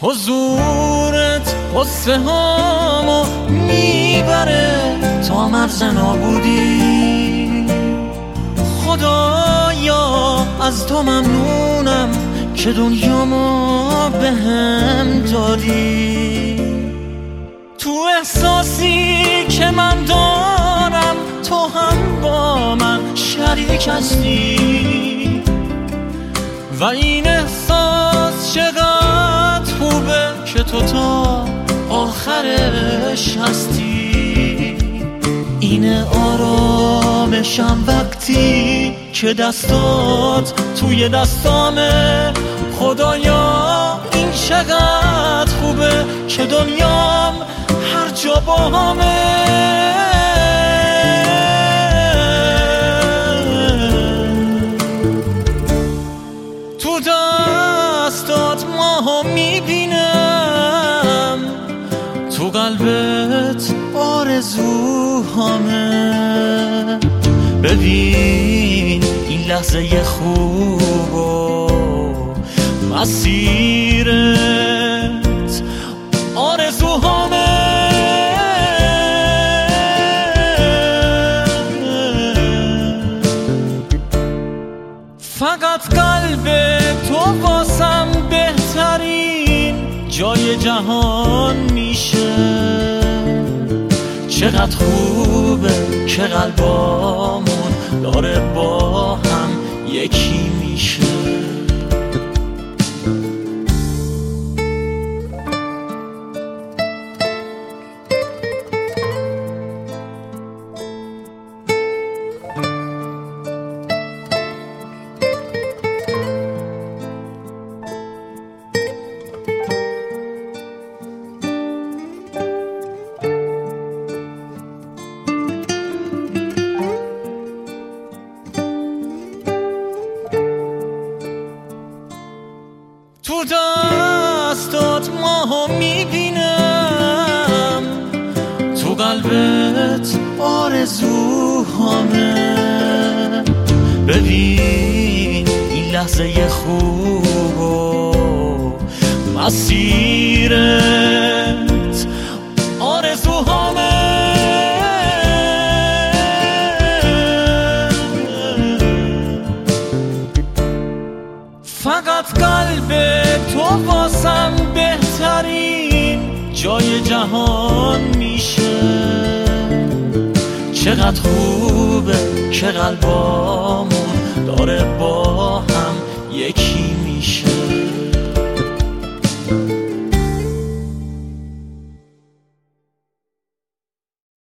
حضورت قصه هامو میبره تا مرز نابودی. خدایا از تو ممنونم که دنیامو به هم دادی. تو احساسی که من دارم تو هم با من شریک هستی و این احساس چقدر خوبه که تو تا آخرش هستی. اینه آرامشم وقتی که دستات توی دستامه. خدایا این چقدر خوبه که دنیام هر جا با همه. تو دستات ماها میبینم، تو قلبت آرزوهامه. ببین این لحظه خوب و مسیرت آرزوهامه. فقط قلب تو واسم بهترین جای جهان میشه. چقدر خوبه که قلبامون داره با هم یکی میشه. تو دستات ماها میبینم، تو قلبت آرزوهامه. ببین این لحظه خوب و مسیرت آرزوهامه. فقط قلب تو واسم بهترین جای جهان میشه. چقدر خوبه که قلبامون داره با هم یکی